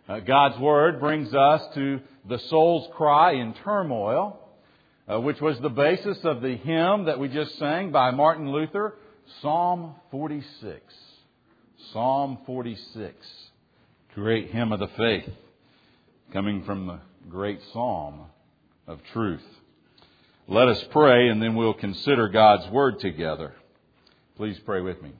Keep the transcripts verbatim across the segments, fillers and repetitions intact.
Uh, God's Word brings us to the soul's cry in turmoil, uh, which was the basis of the hymn that we just sang by Martin Luther, Psalm forty-six. Psalm forty-six. Great hymn of the faith, coming from the great psalm of truth. Let us pray, and then we'll consider God's Word together. Please pray with me.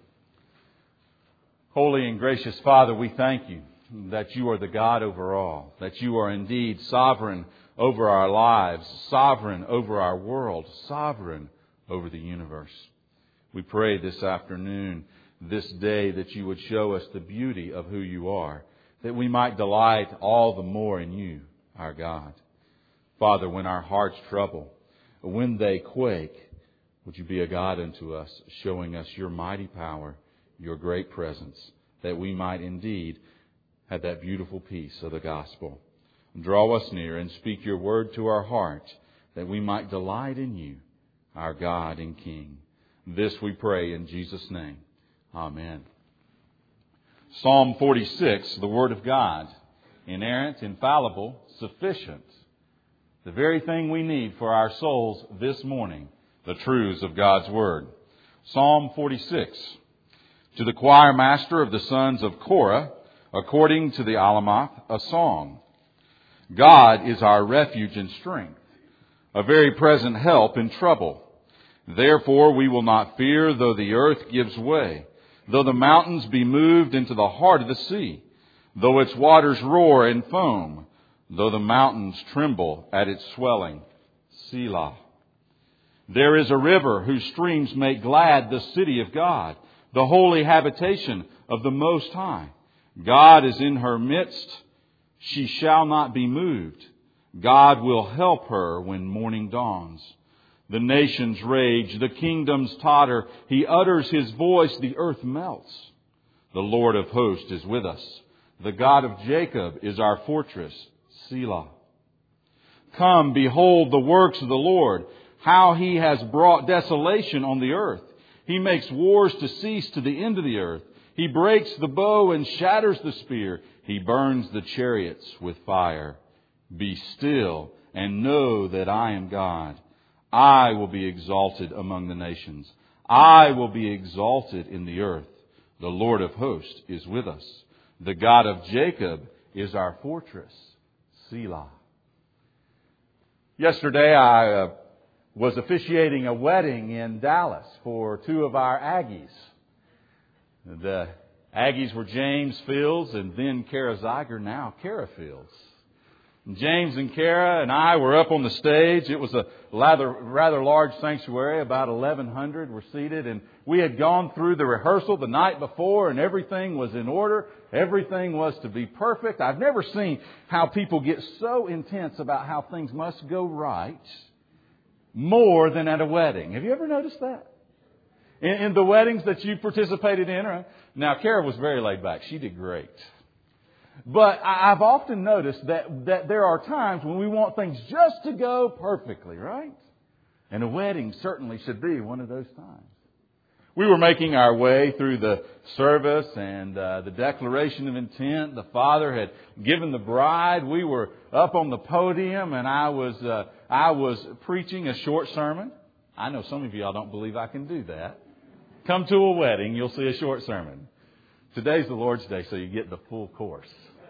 Holy and gracious Father, we thank you that you are the God over all, that you are indeed sovereign over our lives, sovereign over our world, sovereign over the universe. We pray this afternoon, this day, that you would show us the beauty of who you are, that we might delight all the more in you, our God. Father, when our hearts trouble, when they quake, would you be a God unto us, showing us your mighty power, your great presence, that we might indeed have that beautiful peace of the gospel. Draw us near and speak your word to our heart, that we might delight in you, our God and King. This we pray in Jesus' name. Amen. Psalm forty-six, the Word of God, inerrant, infallible, sufficient. The very thing we need for our souls this morning, the truths of God's Word. Psalm forty-six. To the choir master of the sons of Korah, according to the Alamoth, a song. God is our refuge and strength, a very present help in trouble. Therefore we will not fear, though the earth gives way, though the mountains be moved into the heart of the sea, though its waters roar and foam, though the mountains tremble at its swelling. Selah. There is a river whose streams make glad the city of God, the holy habitation of the Most High. God is in her midst. She shall not be moved. God will help her when morning dawns. The nations rage, the kingdoms totter. He utters his voice, the earth melts. The Lord of hosts is with us. The God of Jacob is our fortress. Selah. Come, behold the works of the Lord, how he has brought desolation on the earth. He makes wars to cease to the end of the earth. He breaks the bow and shatters the spear. He burns the chariots with fire. Be still and know that I am God. I will be exalted among the nations. I will be exalted in the earth. The Lord of hosts is with us. The God of Jacob is our fortress. Selah. Yesterday I uh, was officiating a wedding in Dallas for two of our Aggies. The Aggies were James Fields and then Kara Zeiger, now Kara Fields. And James and Kara and I were up on the stage. It was a rather, rather large sanctuary, about eleven hundred were seated. And we had gone through the rehearsal the night before and everything was in order. Everything was to be perfect. I've never seen how people get so intense about how things must go right more than at a wedding. Have you ever noticed that? In, in the weddings that you participated in? Or, now, Kara was very laid back. She did great. But I've often noticed that, that there are times when we want things just to go perfectly, right? And a wedding certainly should be one of those times. We were making our way through the service and uh, the declaration of intent. The father had given the bride. We were up on the podium and I was uh, I was preaching a short sermon. I know some of y'all don't believe I can do that. Come to a wedding, you'll see a short sermon. Today's the Lord's Day, so you get the full course.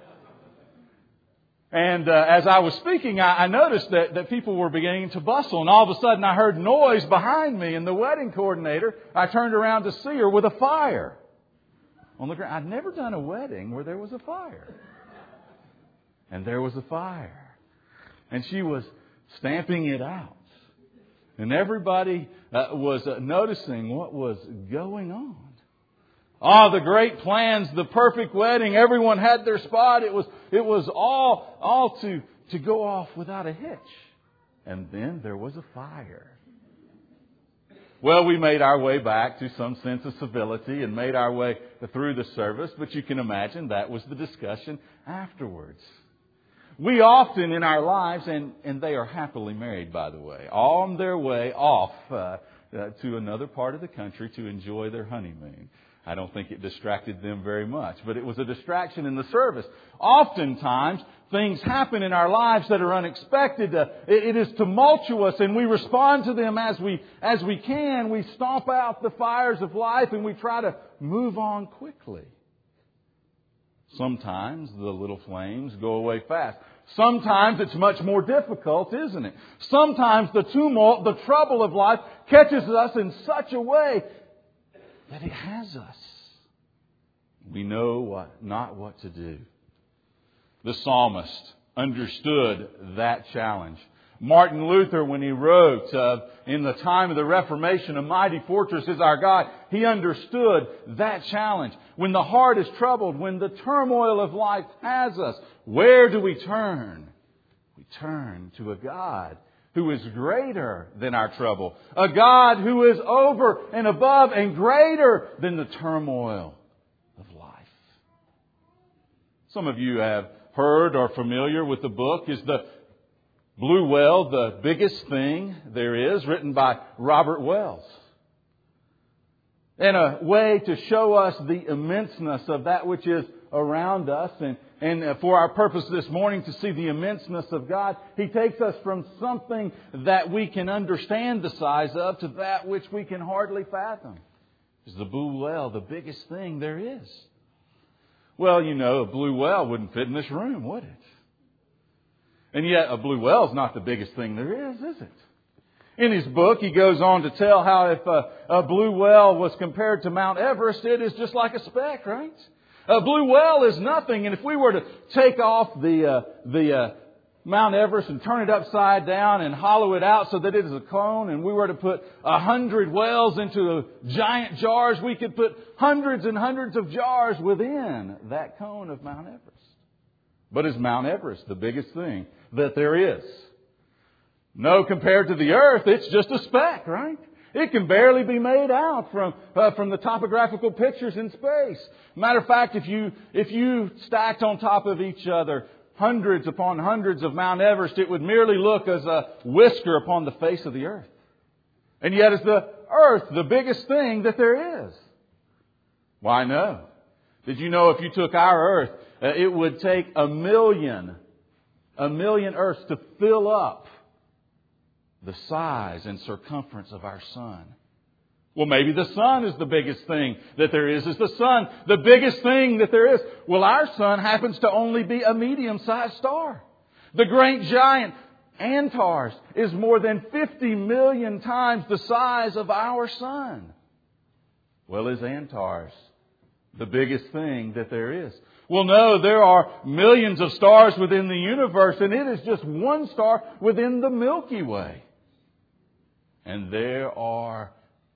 And uh, as I was speaking, I, I noticed that, that people were beginning to bustle. And all of a sudden, I heard noise behind me. And the wedding coordinator, I turned around to see her with a fire on the ground. I'd never done a wedding where there was a fire. And there was a fire. And she was stamping it out. And everybody uh, was uh, noticing what was going on. Ah, the great plans, the perfect wedding. Everyone had their spot. It was it was all all to, to go off without a hitch. And then there was a fire. Well, we made our way back to some sense of civility and made our way through the service. But you can imagine that was the discussion afterwards. We often in our lives, and, and they are happily married, by the way, on their way off uh, uh, to another part of the country to enjoy their honeymoon. I don't think it distracted them very much, but it was a distraction in the service. Oftentimes, things happen in our lives that are unexpected. Uh, it, it is tumultuous, and we respond to them as we as we can. We stomp out the fires of life, and we try to move on quickly. Sometimes the little flames go away fast. Sometimes it's much more difficult, isn't it? Sometimes the tumult, the trouble of life catches us in such a way that it has us. We know what, not what to do. The psalmist understood that challenge. Martin Luther, when he wrote, uh, in the time of the Reformation, "A mighty fortress is our God," he understood that challenge. When the heart is troubled, when the turmoil of life has us, where do we turn? We turn to a God who is greater than our trouble. A God who is over and above and greater than the turmoil of life. Some of you have heard or familiar with the book, Is the Blue Whale the Biggest Thing There Is?, written by Robert Wells. In a way to show us the immenseness of that which is around us, and, and for our purpose this morning to see the immenseness of God, he takes us from something that we can understand the size of to that which we can hardly fathom. Is the blue whale the biggest thing there is? Well, you know, a blue whale wouldn't fit in this room, would it? And yet a blue whale is not the biggest thing there is, is it? In his book, he goes on to tell how if a, a blue whale was compared to Mount Everest, it is just like a speck, right? A blue whale is nothing, and if we were to take off the uh, the uh, Mount Everest and turn it upside down and hollow it out so that it is a cone, and we were to put a hundred whales into giant jars, we could put hundreds and hundreds of jars within that cone of Mount Everest. But is Mount Everest the biggest thing that there is? No, compared to the earth, it's just a speck, right? It can barely be made out from uh, from the topographical pictures in space. Matter of fact, if you if you stacked on top of each other hundreds upon hundreds of Mount Everest, it would merely look as a whisker upon the face of the earth. And yet, is the earth the biggest thing that there is? Why, no. Did you know if you took our earth, uh, it would take a million, a million earths to fill up the size and circumference of our sun? Well, maybe the sun is the biggest thing that there is. Is the sun the biggest thing that there is? Well, our sun happens to only be a medium-sized star. The great giant Antares is more than fifty million times the size of our sun. Well, is Antares the biggest thing that there is? Well, no, there are millions of stars within the universe, and it is just one star within the Milky Way. And there are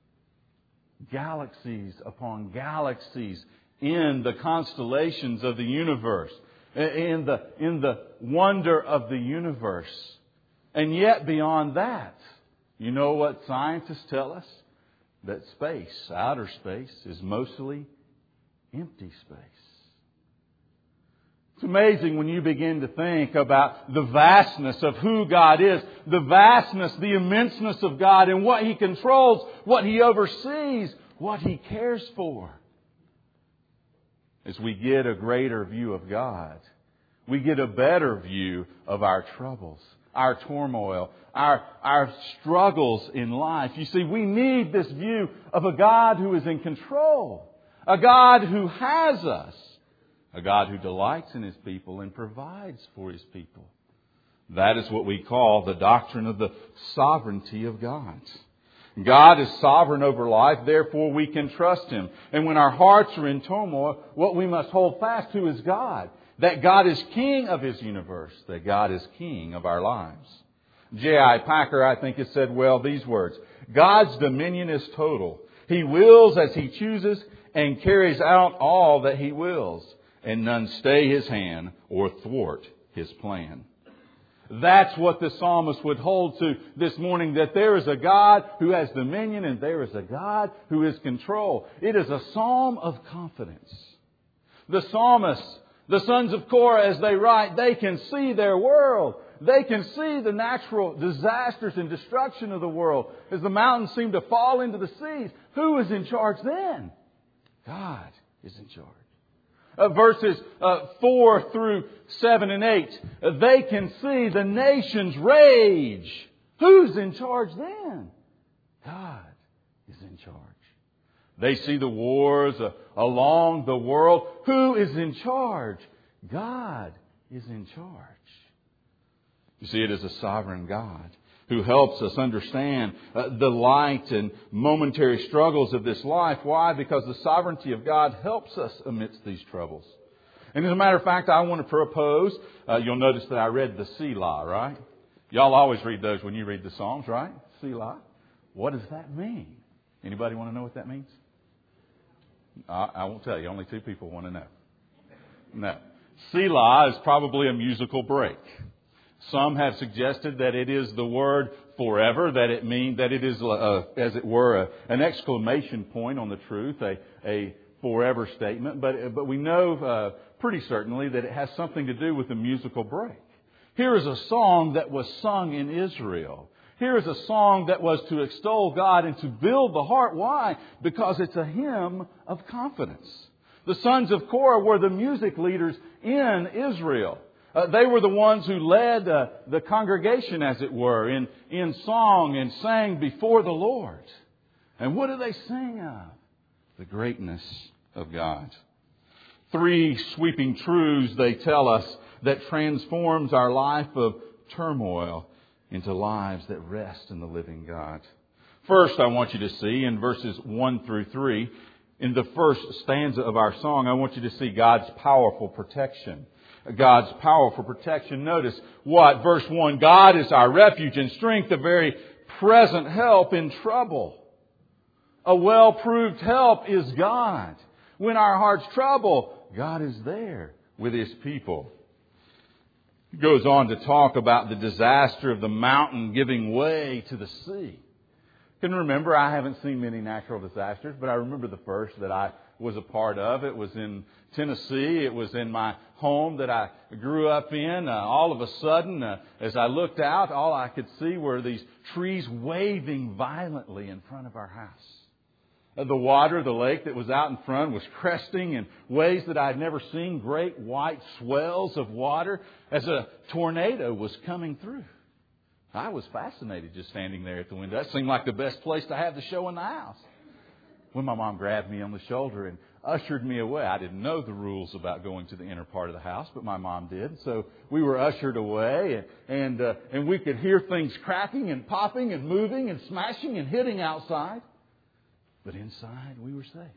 galaxies upon galaxies in the constellations of the universe, in the, in the wonder of the universe. And yet beyond that, you know what scientists tell us? That space, outer space, is mostly empty space. It's amazing when you begin to think about the vastness of who God is, the vastness, the immenseness of God, and what He controls, what He oversees, what He cares for. As we get a greater view of God, we get a better view of our troubles, our turmoil, our, our struggles in life. You see, we need this view of a God who is in control, a God who has us, a God who delights in His people and provides for His people. That is what we call the doctrine of the sovereignty of God. God is sovereign over life, therefore we can trust Him. And when our hearts are in turmoil, what we must hold fast to is God. That God is King of His universe. That God is King of our lives. J I Packer, I think, has said well these words: God's dominion is total. He wills as He chooses and carries out all that He wills. And none stay His hand or thwart His plan. That's what the psalmist would hold to this morning, that there is a God who has dominion and there is a God who is control. It is a psalm of confidence. The psalmists, the sons of Korah, as they write, they can see their world. They can see the natural disasters and destruction of the world as the mountains seem to fall into the seas. Who is in charge then? God is in charge. Uh, verses uh, four through seven and eight, uh, they can see the nations rage. Who's in charge then? God is in charge. They see the wars uh, along the world. Who is in charge? God is in charge. You see, it is a sovereign God who helps us understand uh, the light and momentary struggles of this life. Why? Because the sovereignty of God helps us amidst these troubles. And as a matter of fact, I want to propose, uh, you'll notice that I read the Selah, right? Y'all always read those when you read the Psalms, right? Selah. What does that mean? Anybody want to know what that means? I, I won't tell you. Only two people want to know. No. Selah is probably a musical break. Some have suggested that it is the word forever, that it means that it is, uh, as it were, a, an exclamation point on the truth, a, a forever statement. But, but we know uh, pretty certainly that it has something to do with a musical break. Here is a song that was sung in Israel. Here is a song that was to extol God and to build the heart. Why? Because it's a hymn of confidence. The sons of Korah were the music leaders in Israel. Uh, they were the ones who led uh, the congregation, as it were, in, in song and sang before the Lord. And what do they sing of? The greatness of God. Three sweeping truths, they tell us, that transforms our life of turmoil into lives that rest in the living God. First, I want you to see in verses one through three, in the first stanza of our song, I want you to see God's powerful protection. God's powerful protection. Notice what? Verse one, God is our refuge and strength, a very present help in trouble. A well-proved help is God. When our hearts trouble, God is there with His people. He goes on to talk about the disaster of the mountain giving way to the sea. Can remember, I haven't seen many natural disasters, but I remember the first that I was a part of. It was in Tennessee. It was in my home that I grew up in. Uh, all of a sudden, uh, as I looked out, all I could see were these trees waving violently in front of our house. Uh, the water, the lake that was out in front was cresting in ways that I'd never seen, great white swells of water as a tornado was coming through. I was fascinated just standing there at the window. That seemed like the best place to have the show in the house. When my mom grabbed me on the shoulder and ushered me away. I didn't know the rules about going to the inner part of the house, but my mom did. So we were ushered away, and and, uh, and we could hear things cracking and popping and moving and smashing and hitting outside. But inside, we were safe.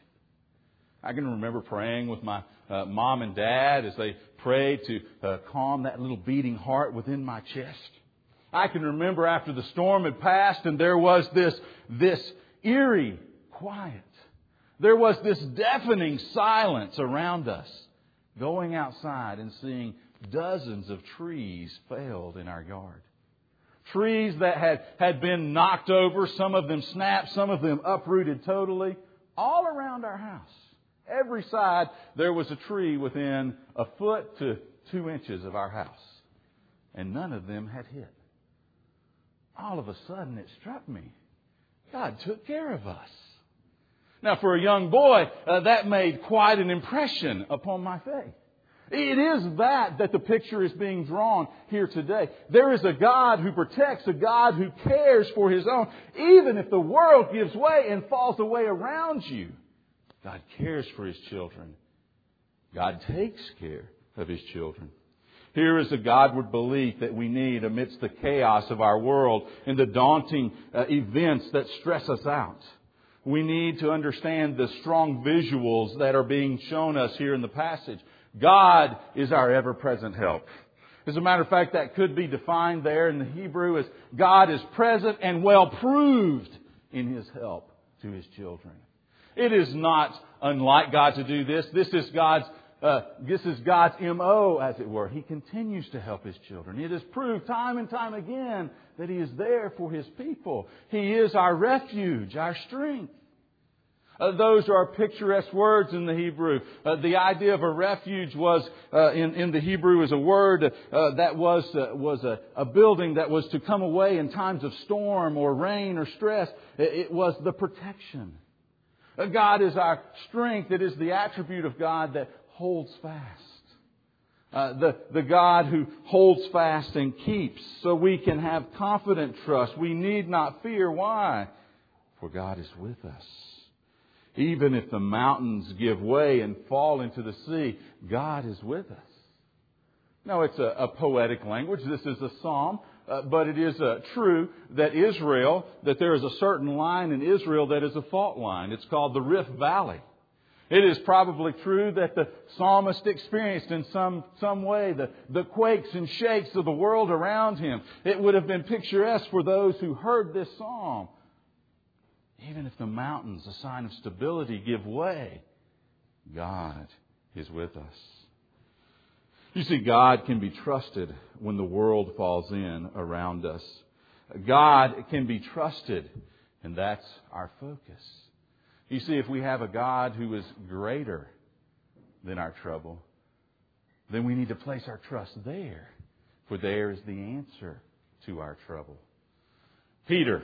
I can remember praying with my uh, mom and dad as they prayed to uh, calm that little beating heart within my chest. I can remember after the storm had passed and there was this, this eerie quiet. There was this deafening silence around us. Going outside and seeing dozens of trees felled in our yard. Trees that had, had been knocked over, some of them snapped, some of them uprooted totally, all around our house. Every side there was a tree within a foot to two inches of our house. And none of them had hit. All of a sudden it struck me. God took care of us. Now for a young boy, uh, that made quite an impression upon my faith. It is that that the picture is being drawn here today. There is a God who protects, a God who cares for His own. Even if the world gives way and falls away around you, God cares for His children. God takes care of His children. Here is a Godward belief that we need amidst the chaos of our world and the daunting uh, events that stress us out. We need to understand the strong visuals that are being shown us here in the passage. God is our ever-present help. As a matter of fact, that could be defined there in the Hebrew as God is present and well proved in His help to His children. It is not unlike God to do this. This is God's uh, this is God's M O, as it were. He continues to help His children. It is proved time and time again that He is there for His people. He is our refuge, our strength. Uh, those are picturesque words in the Hebrew. Uh, the idea of a refuge was, uh, in, in the Hebrew, is a word uh, that was uh, was a, a building that was to come away in times of storm or rain or stress. It, it was the protection. God is our strength. It is the attribute of God that holds fast. Uh, the, the God who holds fast and keeps, so we can have confident trust. We need not fear. Why? For God is with us. Even if the mountains give way and fall into the sea, God is with us. Now, it's a, a poetic language. This is a psalm. Uh, but it is uh, true that Israel, that there is a certain line in Israel that is a fault line. It's called the Rift Valley. It is probably true that the psalmist experienced in some, some way the, the quakes and shakes of the world around him. It would have been picturesque for those who heard this psalm. Even if the mountains, a sign of stability, give way, God is with us. You see, God can be trusted when the world falls in around us. God can be trusted, and that's our focus. You see, if we have a God who is greater than our trouble, then we need to place our trust there, for there is the answer to our trouble. Peter,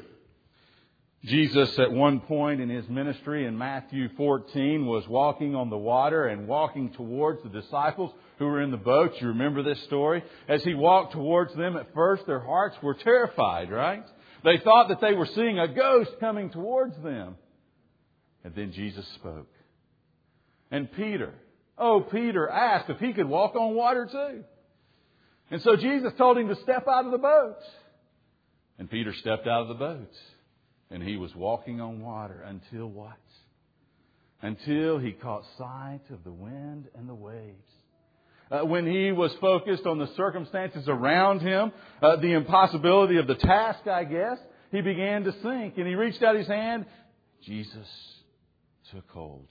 Jesus at one point in His ministry in Matthew fourteen was walking on the water and walking towards the disciples who were in the boat. You remember this story? As He walked towards them, at first their hearts were terrified, right? They thought that they were seeing a ghost coming towards them. And then Jesus spoke. And Peter, oh, Peter asked if he could walk on water too. And so Jesus told him to step out of the boat. And Peter stepped out of the boat. And he was walking on water until what? Until he caught sight of the wind and the waves. Uh, when he was focused on the circumstances around him, uh, the impossibility of the task, I guess, he began to sink. And he reached out his hand. Jesus took hold.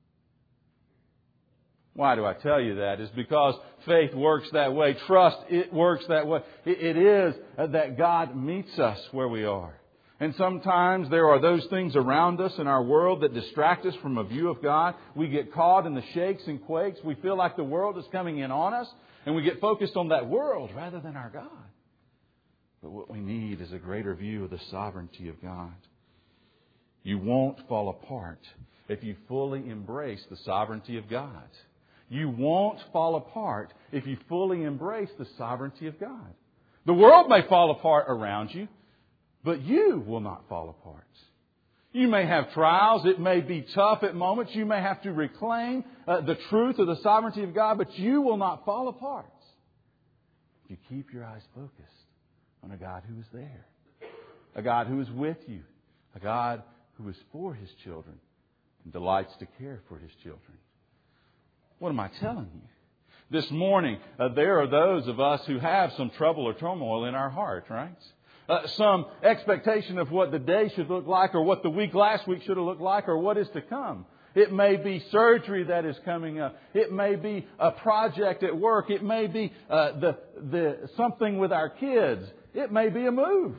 Why do I tell you that? It's because faith works that way. Trust, it works that way. It, it is that God meets us where we are. And sometimes there are those things around us in our world that distract us from a view of God. We get caught in the shakes and quakes. We feel like the world is coming in on us. And we get focused on that world rather than our God. But what we need is a greater view of the sovereignty of God. You won't fall apart if you fully embrace the sovereignty of God. You won't fall apart if you fully embrace the sovereignty of God. The world may fall apart around you, but you will not fall apart. You may have trials. It may be tough at moments. You may have to reclaim uh, the truth of the sovereignty of God, but you will not fall apart if you keep your eyes focused on a God who is there, a God who is with you, a God who is for His children and delights to care for His children. What am I telling you? This morning, uh, there are those of us who have some trouble or turmoil in our heart, right? Uh, some expectation of what the day should look like, or what the week last week should have looked like, or what is to come. It may be surgery that is coming up. It may be a project at work. It may be uh, the the something with our kids. It may be a move.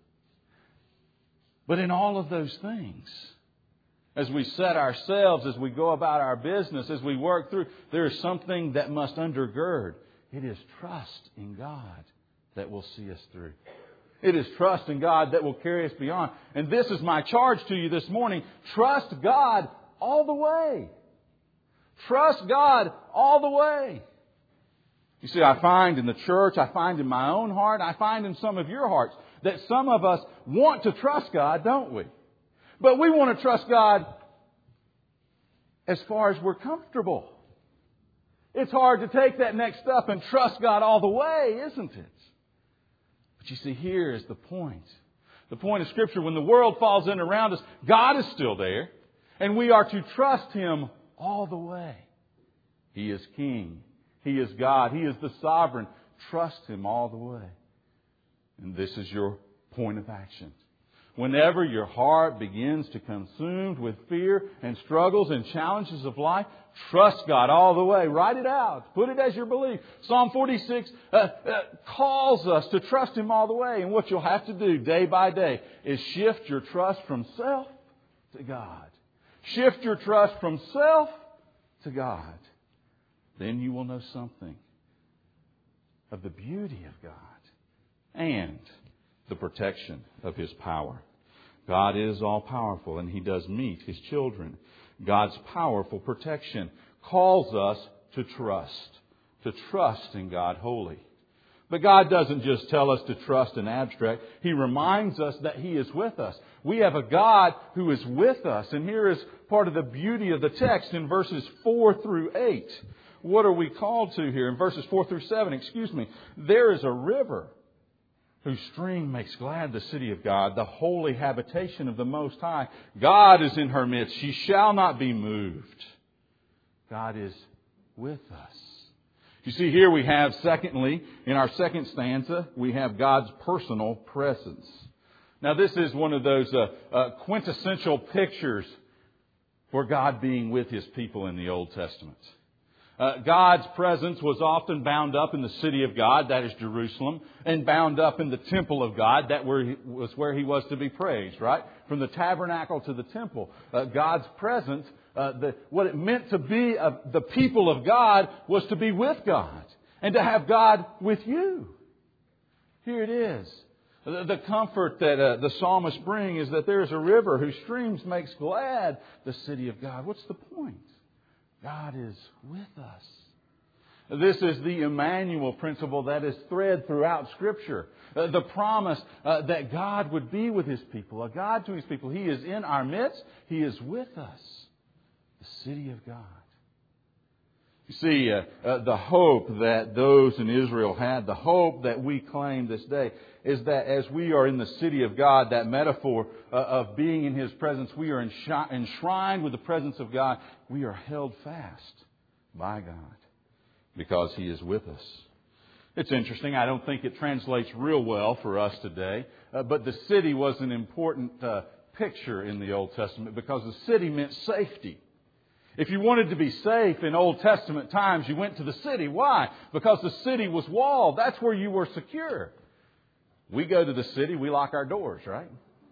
But in all of those things, as we set ourselves, as we go about our business, as we work through, there is something that must undergird. It is trust in God that will see us through. It is trust in God that will carry us beyond. And this is my charge to you this morning. Trust God all the way. Trust God all the way. You see, I find in the church, I find in my own heart, I find in some of your hearts that some of us want to trust God, don't we? But we want to trust God as far as we're comfortable. It's hard to take that next step and trust God all the way, isn't it? But you see, here is the point. The point of Scripture, when the world falls in around us, God is still there. And we are to trust Him all the way. He is King. He is God. He is the sovereign. Trust Him all the way. And this is your point of action. Whenever your heart begins to consumed with fear and struggles and challenges of life, trust God all the way. Write it out. Put it as your belief. Psalm forty-six uh, uh, calls us to trust Him all the way. And what you'll have to do day by day is shift your trust from self to God. Shift your trust from self to God. Then you will know something of the beauty of God and the protection of His power. God is all-powerful, and He does meet His children. God's powerful protection calls us to trust, to trust in God wholly. But God doesn't just tell us to trust in abstract. He reminds us that He is with us. We have a God who is with us. And here is part of the beauty of the text in verses four through eight. What are we called to here? In verses four through seven, excuse me. There is a river whose stream makes glad the city of God, the holy habitation of the Most High. God is in her midst. She shall not be moved. God is with us. You see, here we have, secondly, in our second stanza, we have God's personal presence. Now, this is one of those uh, uh, quintessential pictures for God being with His people in the Old Testament. Uh, God's presence was often bound up in the city of God, that is Jerusalem, and bound up in the temple of God, that where he, was where He was to be praised, right? From the tabernacle to the temple. Uh, God's presence, uh, the, what it meant to be uh, the people of God was to be with God and to have God with you. Here it is. The, the comfort that uh, the psalmist brings is that there is a river whose streams makes glad the city of God. What's the point? God is with us. This is the Emmanuel principle that is thread throughout Scripture. Uh, the promise uh, that God would be with His people, a God to His people. He is in our midst. He is with us. The city of God. You see, uh, uh, the hope that those in Israel had, the hope that we claim this day, is that as we are in the city of God, that metaphor uh, of being in His presence, we are enshri- enshrined with the presence of God. We are held fast by God because He is with us. It's interesting. I don't think it translates real well for us today. Uh, but the city was an important uh, picture in the Old Testament because the city meant safety. If you wanted to be safe in Old Testament times, you went to the city. Why? Because the city was walled. That's where you were secure. We go to the city, we lock our doors, right?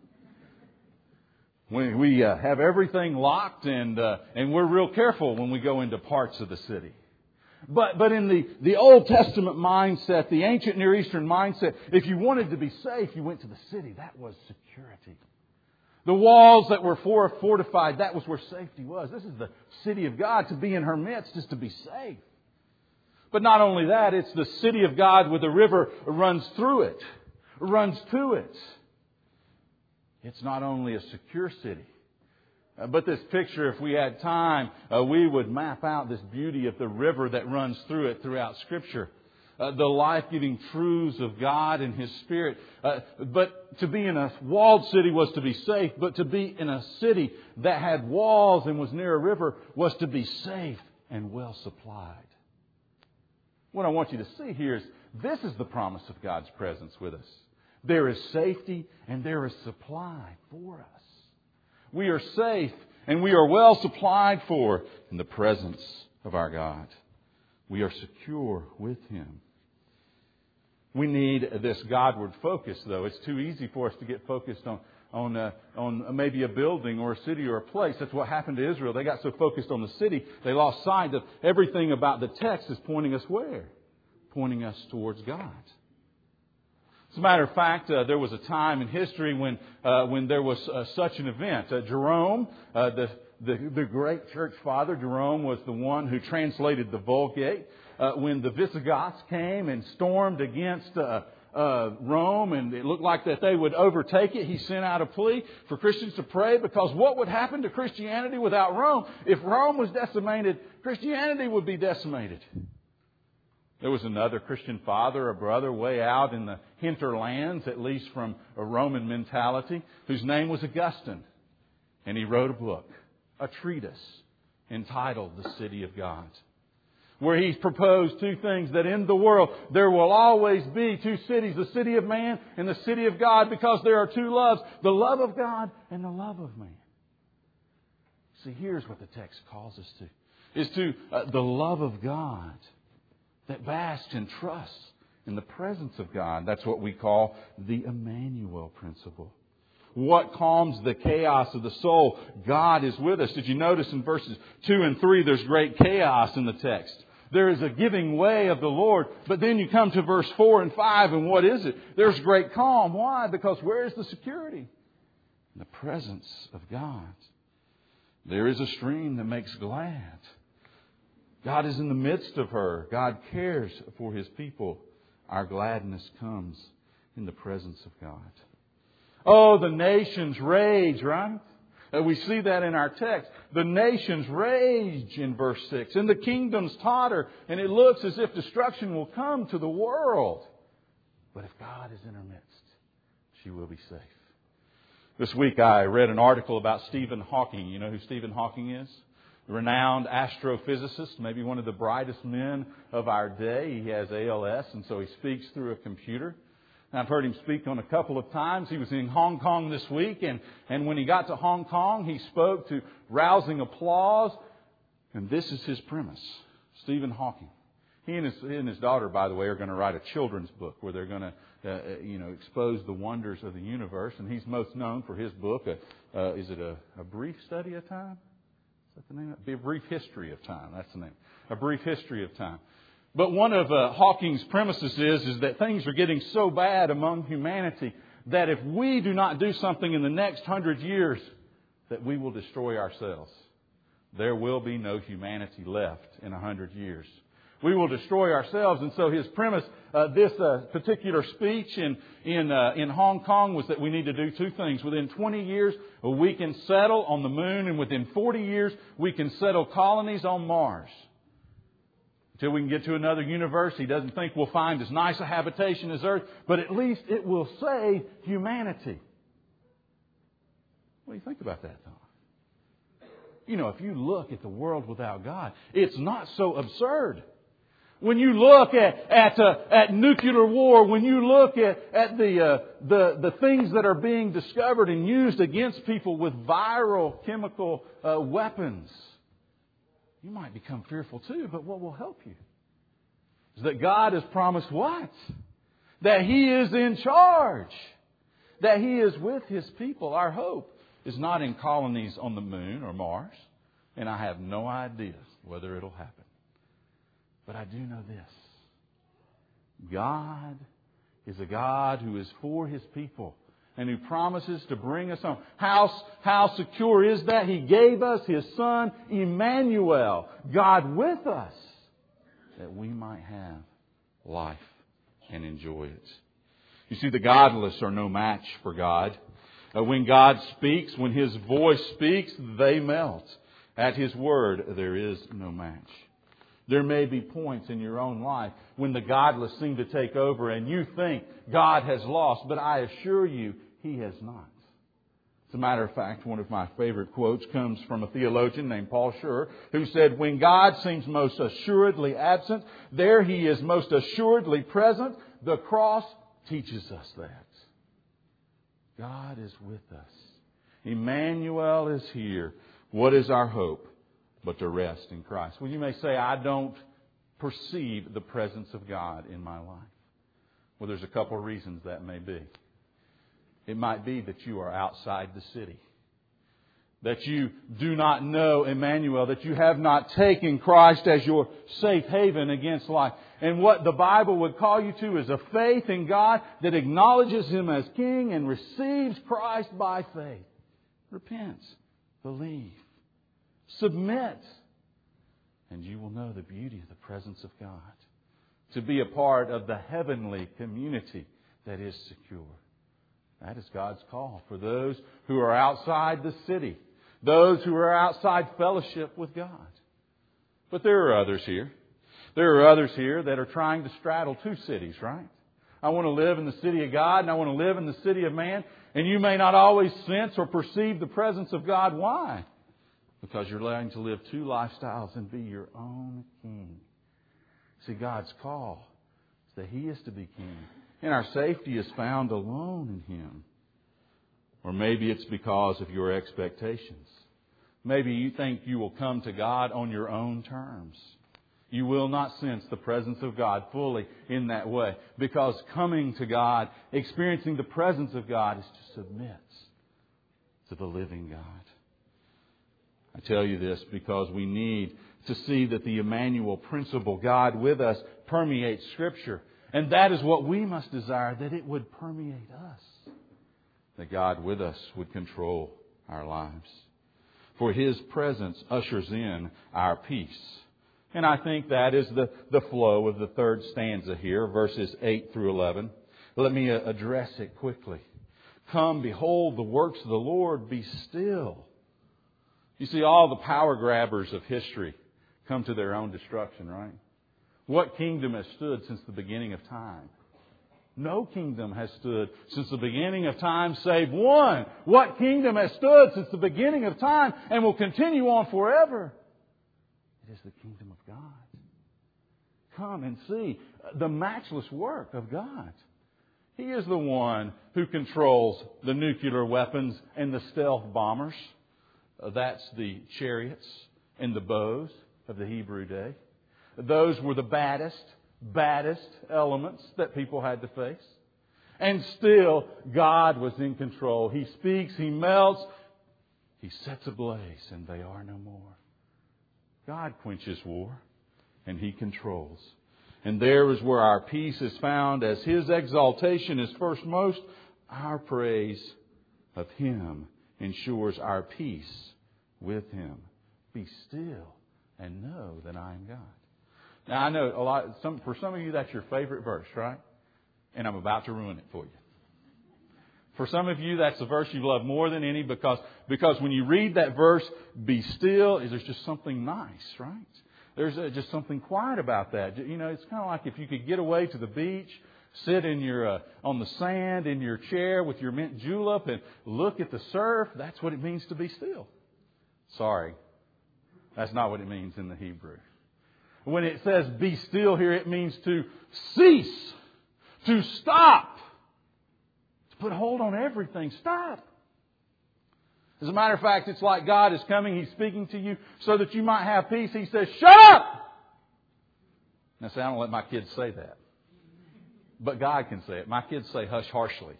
We, we uh, have everything locked, and uh, and we're real careful when we go into parts of the city. But but in the, the Old Testament mindset, the ancient Near Eastern mindset, if you wanted to be safe, you went to the city. That was security. The walls that were fortified, that was where safety was. This is the city of God. To be in her midst is to be safe. But not only that, it's the city of God with a river runs through it, runs to it. It's not only a secure city, uh, but this picture, if we had time, uh, we would map out this beauty of the river that runs through it throughout Scripture. Uh, the life-giving truths of God and His Spirit. Uh, but to be in a walled city was to be safe. But to be in a city that had walls and was near a river was to be safe and well supplied. What I want you to see here is this is the promise of God's presence with us. There is safety and there is supply for us. We are safe and we are well supplied for in the presence of our God. We are secure with Him. We need this Godward focus, though. It's too easy for us to get focused on on uh, on maybe a building or a city or a place. That's what happened to Israel. They got so focused on the city, they lost sight of everything about the text is pointing us where? Pointing us towards God. As a matter of fact, uh, there was a time in history when uh, when there was uh, such an event. Uh, Jerome, uh, the, the the great church father, Jerome was the one who translated the Vulgate. Uh, when the Visigoths came and stormed against uh, uh, Rome and it looked like that they would overtake it, he sent out a plea for Christians to pray, because what would happen to Christianity without Rome? If Rome was decimated, Christianity would be decimated. There was another Christian father, a brother way out in the hinterlands, at least from a Roman mentality, whose name was Augustine. And he wrote a book, a treatise, entitled The City of God, where he proposed two things, that in the world there will always be two cities, the city of man and the city of God, because there are two loves, the love of God and the love of man. See, here's what the text calls us to, is to uh, the love of God that basks and trusts in the presence of God. That's what we call the Emmanuel principle. What calms the chaos of the soul? God is with us. Did you notice in verses two and three there's great chaos in the text? There is a giving way of the Lord. But then you come to verse four and five, and what is it? There's great calm. Why? Because where is the security? the presence of God. There is a stream that makes glad. God is in the midst of her. God cares for His people. Our gladness comes in the presence of God. Oh, the nations rage, right? Uh, we see that in our text. The nations rage in verse six. And the kingdoms totter. And it looks as if destruction will come to the world. But if God is in her midst, she will be safe. This week I read an article about Stephen Hawking. You know who Stephen Hawking is? A renowned astrophysicist, maybe one of the brightest men of our day. He has A L S, and so he speaks through a computer. I've heard him speak on a couple of times. He was in Hong Kong this week, and, and when he got to Hong Kong, he spoke to rousing applause. And this is his premise. Stephen Hawking. He and his, he and his daughter, by the way, are going to write a children's book where they're going to, uh, you know, expose the wonders of the universe. And he's most known for his book. Uh, uh, is it a, a Brief Study of Time? Is that the name? A Brief History of Time. That's the name. A Brief History of Time. But one of uh, Hawking's premises is, is that things are getting so bad among humanity that if we do not do something in the next hundred years, that we will destroy ourselves. There will be no humanity left in a hundred years. We will destroy ourselves. And so his premise, uh, this uh, particular speech in in uh, in Hong Kong was that we need to do two things. Within twenty years, we can settle on the moon, and within forty years, we can settle colonies on Mars. Until we can get to another universe, he doesn't think we'll find as nice a habitation as Earth, but at least it will save humanity. What do you think about that, Tom? You know, if you look at the world without God, it's not so absurd. When you look at at, uh, at nuclear war, when you look at at the uh, the the things that are being discovered and used against people with viral chemical uh, weapons, you might become fearful too. But what will help you is that God has promised what? That He is in charge. That He is with His people. Our hope is not in colonies on the moon or Mars, and I have no idea whether it'll happen. But I do know this. God is a God who is for His people and who promises to bring us home. How, how secure is that? He gave us His Son, Emmanuel, God with us, that we might have life and enjoy it. You see, the godless are no match for God. Uh, when God speaks, when His voice speaks, they melt. At His word, there is no match. There may be points in your own life when the godless seem to take over and you think God has lost, but I assure you, He has not. As a matter of fact, one of my favorite quotes comes from a theologian named Paul Schur, who said, when God seems most assuredly absent, there He is most assuredly present. The cross teaches us that. God is with us. Emmanuel is here. What is our hope but to rest in Christ? Well, you may say, I don't perceive the presence of God in my life. Well, there's a couple of reasons that may be. It might be that you are outside the city. That you do not know Emmanuel. That you have not taken Christ as your safe haven against life. And what the Bible would call you to is a faith in God that acknowledges Him as King and receives Christ by faith. Repent. Believe. Submit. And you will know the beauty of the presence of God. To be a part of the heavenly community that is secure. That is God's call for those who are outside the city. Those who are outside fellowship with God. But there are others here. There are others here that are trying to straddle two cities, right? I want to live in the city of God and I want to live in the city of man. And you may not always sense or perceive the presence of God. Why? Because you're learning to live two lifestyles and be your own king. See, God's call is that He is to be king. And our safety is found alone in Him. Or maybe it's because of your expectations. Maybe you think you will come to God on your own terms. You will not sense the presence of God fully in that way. Because coming to God, experiencing the presence of God is to submit to the living God. I tell you this because we need to see that the Emmanuel principle, God with us, permeates Scripture. And that is what we must desire, that it would permeate us. that God with us would control our lives. For His presence ushers in our peace. And I think that is the, the flow of the third stanza here, verses eight through eleven. Let me address it quickly. Come, behold the works of the Lord, be still. You see, all the power grabbers of history come to their own destruction, right? What kingdom has stood since the beginning of time? No kingdom has stood since the beginning of time save one. What kingdom has stood since the beginning of time and will continue on forever? It is the kingdom of God. Come and see the matchless work of God. He is the one who controls the nuclear weapons and the stealth bombers. That's the chariots and the bows of the Hebrew day. Those were the baddest, baddest elements that people had to face. And still, God was in control. He speaks, He melts, He sets ablaze, and they are no more. God quenches war, and He controls. And there is where our peace is found. As His exaltation is first most, our praise of Him ensures our peace with Him. Be still and know that I am God. Now I know a lot. Some for some of you that's your favorite verse, right? And I'm about to ruin it for you. For some of you, that's the verse you love more than any because because when you read that verse, be still, there's just something nice, right? There's uh, just something quiet about that. You know, it's kind of like if you could get away to the beach, sit in your uh, on the sand in your chair with your mint julep and look at the surf. That's what it means to be still. Sorry, that's not what it means in the Hebrew. When it says be still here, it means to cease, to stop, to put hold on everything. Stop. As a matter of fact, it's like God is coming. He's speaking to you so that you might have peace. He says, shut up! Now, see, I don't let my kids say that. But God can say it. My kids say hush harshly.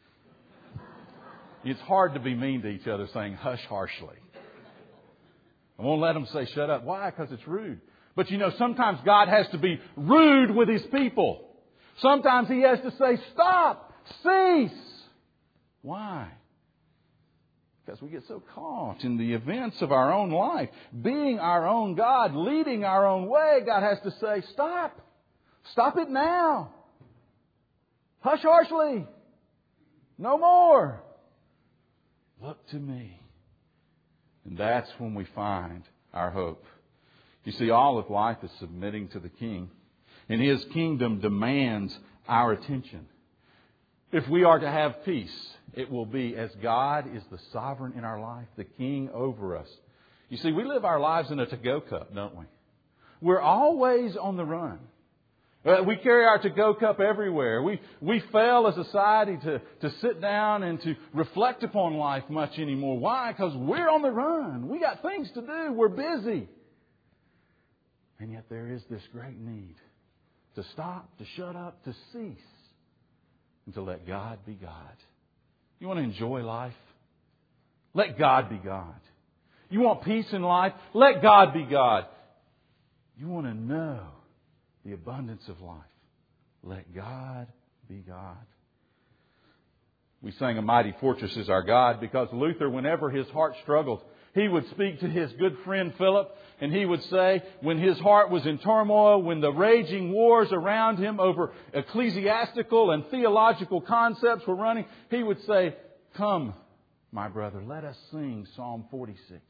It's hard to be mean to each other saying hush harshly. I won't let them say shut up. Why? Because it's rude. But you know, sometimes God has to be rude with His people. Sometimes He has to say stop, cease. Why? Because we get so caught in the events of our own life. Being our own God, leading our own way, God has to say, stop. Stop it now. Hush harshly. No more. Look to me. And that's when we find our hope. You see, all of life is submitting to the King. And His kingdom demands our attention. If we are to have peace, it will be as God is the sovereign in our life, the King over us. You see, we live our lives in a to-go cup, don't we? We're always on the run. Uh, we carry our to-go cup everywhere. We we fail as a society to, to sit down and to reflect upon life much anymore. Why? Because we're on the run. We got things to do. We're busy. And yet there is this great need to stop, to shut up, to cease, and to let God be God. You want to enjoy life? Let God be God. You want peace in life? Let God be God. You want to know the abundance of life? Let God be God. We sang A Mighty Fortress is Our God because Luther, whenever his heart struggled, he would speak to his good friend Philip, and he would say, when his heart was in turmoil, when the raging wars around him over ecclesiastical and theological concepts were running, he would say, come, my brother, let us sing Psalm forty-six.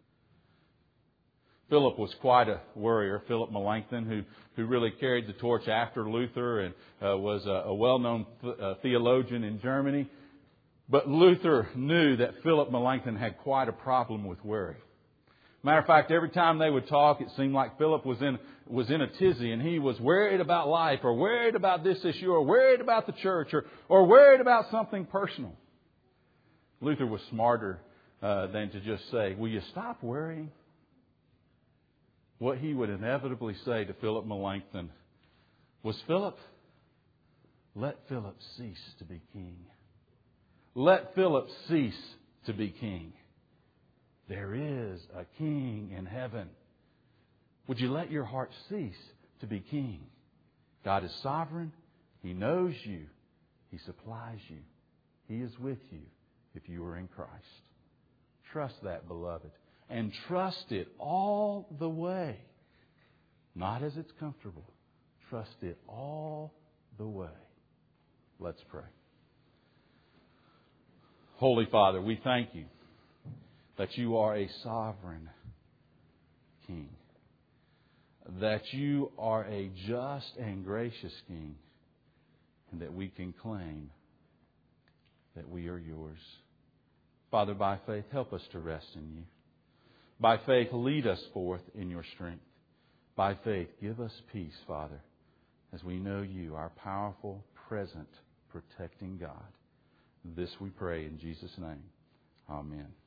Philip was quite a warrior, Philip Melanchthon, who, who really carried the torch after Luther and uh, was a, a well-known th- uh, theologian in Germany. But Luther knew that Philip Melanchthon had quite a problem with worry. Matter of fact, every time they would talk, it seemed like Philip was in was in a tizzy, and he was worried about life, or worried about this issue, or worried about the church, or, or worried about something personal. Luther was smarter uh, than to just say, will you stop worrying? What he would inevitably say to Philip Melanchthon was, Philip, let Philip cease to be king. Let Philip cease to be king. There is a king in heaven. Would you let your heart cease to be king? God is sovereign. He knows you. He supplies you. He is with you. if you are in Christ. Trust that, beloved. And trust it all the way. Not as it's comfortable. Trust it all the way. Let's pray. Holy Father, we thank you that you are a sovereign King. That you are a just and gracious King. And that we can claim that we are yours. Father, by faith, help us to rest in you. By faith, lead us forth in your strength. By faith, give us peace, Father, as we know you, our powerful, present, protecting God. This we pray in Jesus' name. Amen.